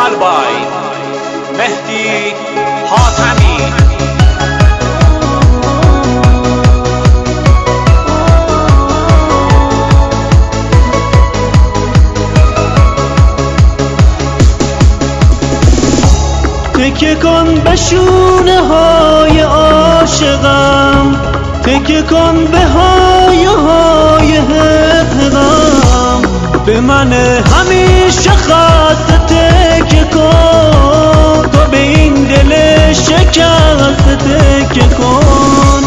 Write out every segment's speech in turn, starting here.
وکال بای مهدی حاتمی. تکیه کن به شونه های عاشقم، تکیه کن به های های حقم، به من همیشه خسته تکیه کن، تو به این دل شکسته تکیه کن.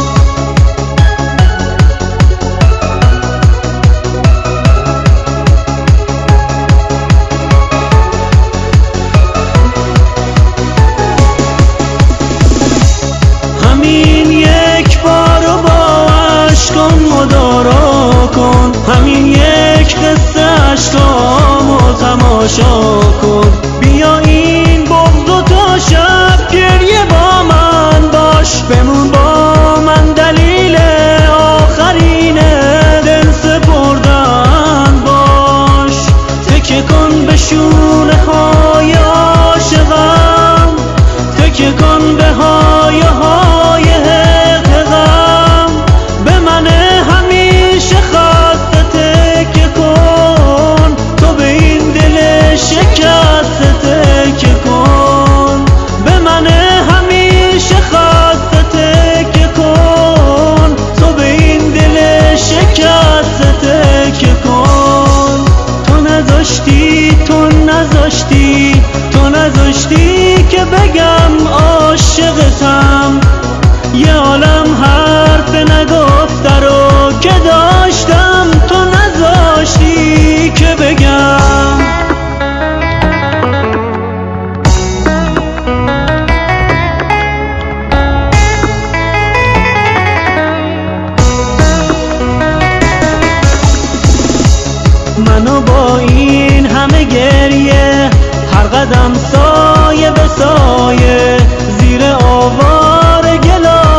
همین یک بار با عشقم مدارا کن، همین یک قصه عشقامو تماشا کن. بیا این بغض و تا شب گریه با من باش، بمون با من دلیل آخرین دل سپردن باش. تکیه کن به شونه های عاشقم، تکیه کن به های های حقم، به من همیشه خسته تکیه کن، تو به این دل شکسته تکیه کن، به من همیشه خسته تکیه کن، تو به این دل شکسته تکیه کن. تو نذاشتی که بگم عاشقتم، یه عالم حرف نگفته رو که داشتم، تو نذاشتی که بگم. منو با این همه گریه، هر قدم سایه به سایه، زیر آوار گلا